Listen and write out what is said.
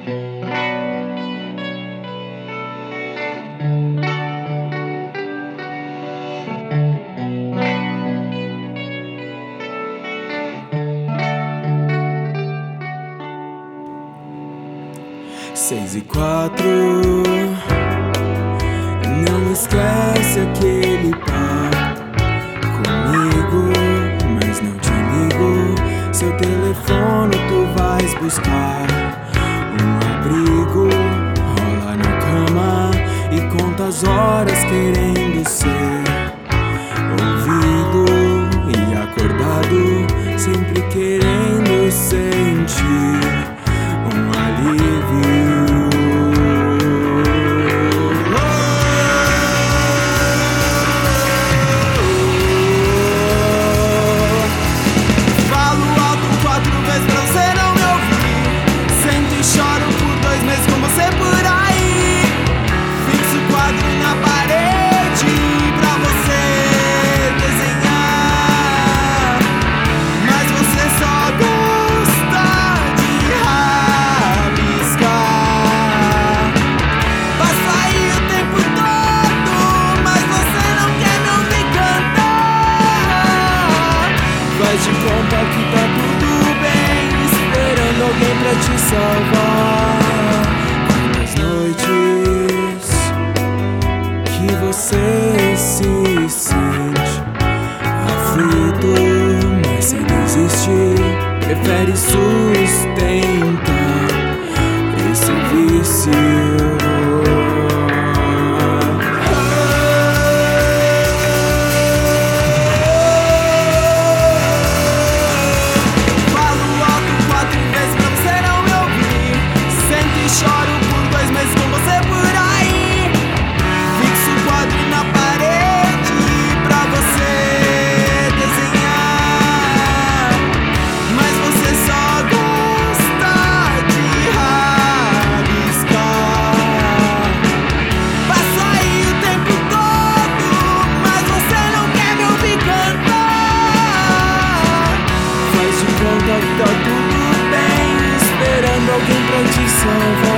Seis e 4. Não esquece aquele papo comigo, mas não te ligo. Seu telefone tu vais buscar um abrigo. Rola na cama e conta as horas querendo ser ouvido e acordado, sempre querendo sentir um alívio. Falo alto 4 vezes pra você não me ouvir. Sento e choro por 2 meses com você por aí. Fixo o quadro na parede pra você desenhar, mas você só gosta de rabiscar. Passa aí o tempo todo, mas você não quer me ouvir cantar. Faz de conta que tá tudo bem, esperando alguém pra te salvar. Quantas noites que você se sente aflito, mas sem desistir, prefere sustentar esse vício. Falo alto 4 vezes pra você não me ouvir. Sento e choro por 2 meses com você por aí. Fixo o quadro na parede pra você desenhar, mas você só gosta de rabiscar. Passa aí o tempo todo, mas você não quer me ouvir cantar. Faz de conta que tá tudo bem, esperando alguém pra te salvar.